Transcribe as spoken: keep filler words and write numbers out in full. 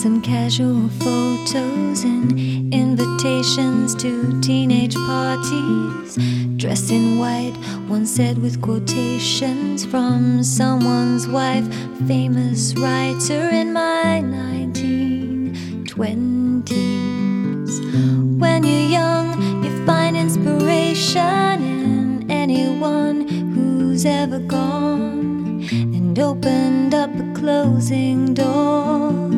Some casual photos and invitations to teenage parties. Dressed in white, one said with quotations from someone's wife, famous writer in my nineteen twenties. When you're young, you find inspiration in anyone who's ever gone and opened up a closing door.